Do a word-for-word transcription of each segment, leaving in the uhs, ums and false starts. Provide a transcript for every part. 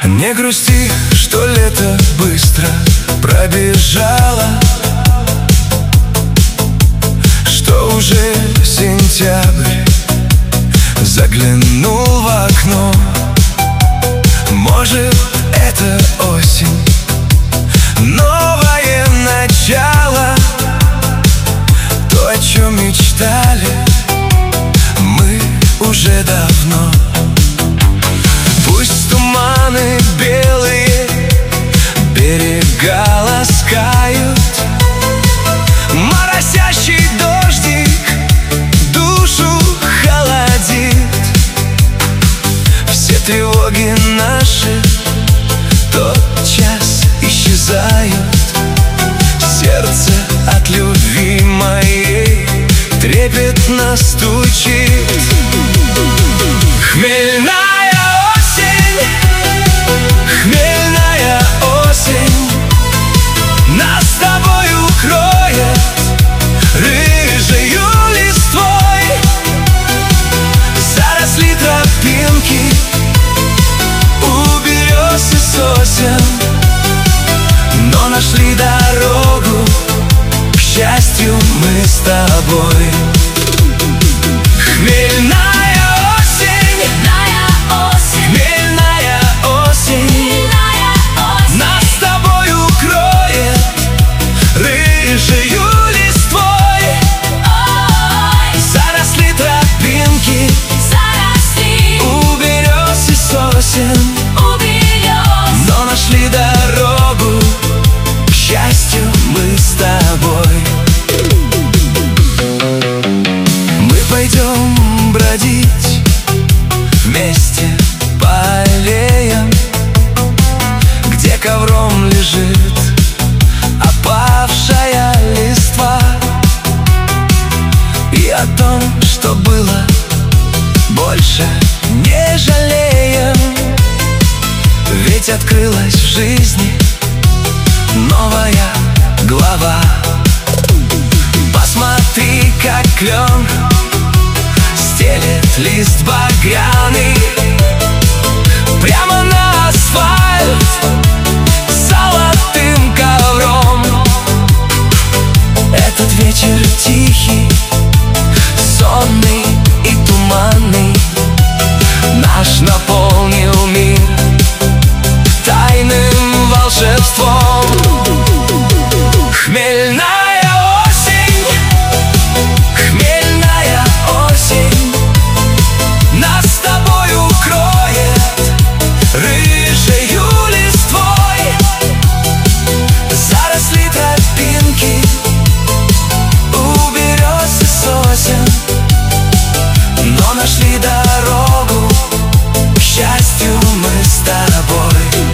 Не грусти, что лето быстро пробежало, что уже сентябрь заглянул в окно. Может, это осень, новое начало, то, о чем мечтали мы уже давно. Пусть туманы белые берега ласкают, моросящий дождик душу холодит. Все тревоги наши тотчас исчезают. Сердце от любви моей трепетно стучит. Хмельная Хмельная осень нас с тобой укроет рыжею листвой. Заросли тропинки у берез и сосен, но нашли дорогу к счастью мы с тобой. Хмельная но нашли дорогу к счастью мы с тобой. Мы пойдем бродить вместе по аллеям, где ковром лежит опавшая листва, и о том, что было, больше не жалеем. Ведь открылась в жизни новая глава. Посмотри, как клен стелет лист багряный прямо на асфальт золотым ковром. Этот вечер тихий, сонный и туманный наш наполнил мир тайным волшебством. Хмельная осень, хмельная осень нас с тобой укроет рыжею листвой. Заросли тропинки у берез и сосен, но нашли дорогу к счастью мы с тобой.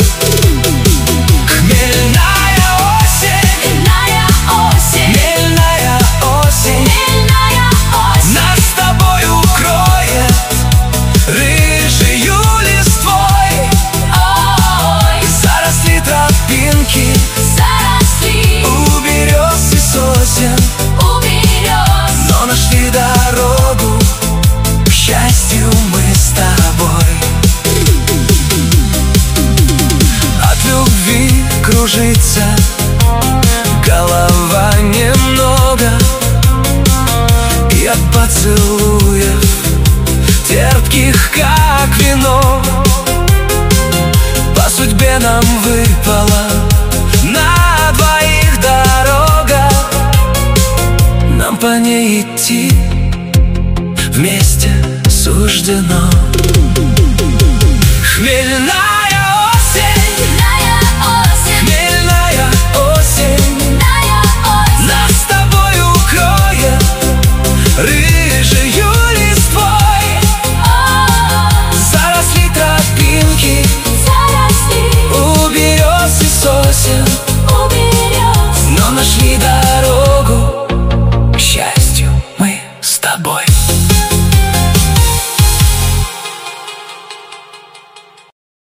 Но нашли дорогу к счастью мы с тобой. От любви кружится голова немного, и от поцелуев терпких, как вино, по судьбе нам выпала на двоих дорога. Нам по ней идти вместе суждено. Хмельная